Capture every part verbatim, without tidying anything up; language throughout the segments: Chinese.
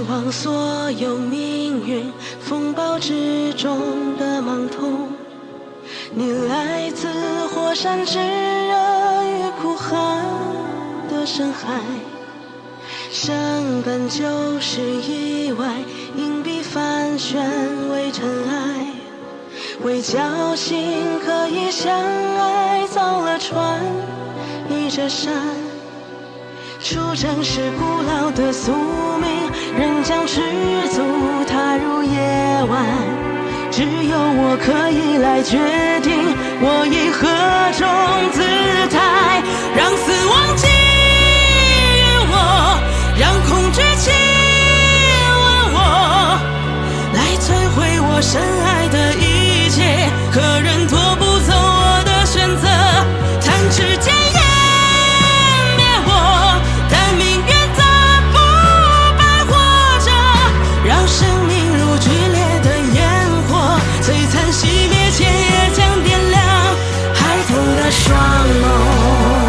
忘所有命运风暴之中的盲痛。你来自火山炙热与苦寒的深海，生本就是意外，硬币翻旋为尘埃，为侥幸可以相爱，造了船移着山。出征是古老的宿命，人将赤足踏入夜晚，只有我可以来决定，我以何种姿态让死亡给予我，让恐惧亲吻我，来摧毁我深爱的一切。可人夺不走我的选择，弹指间湮灭我，但命运它不败活着，让生命如剧烈的烟火，璀璨熄灭前也将点亮孩童的双眸。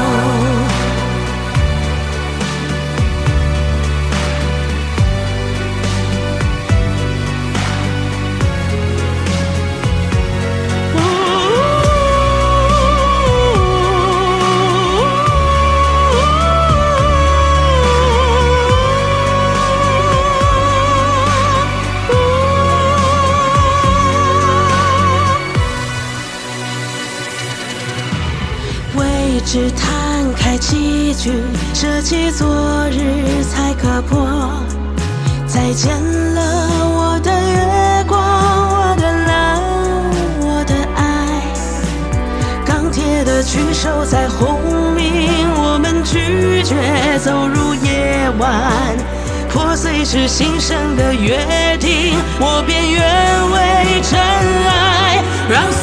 只摊开棋局，设计昨日才可破。再见了我的月光，我的蓝，我的爱。钢铁的巨手在轰鸣，我们拒绝走入夜晚。破碎是新生的约定，我便愿为真爱让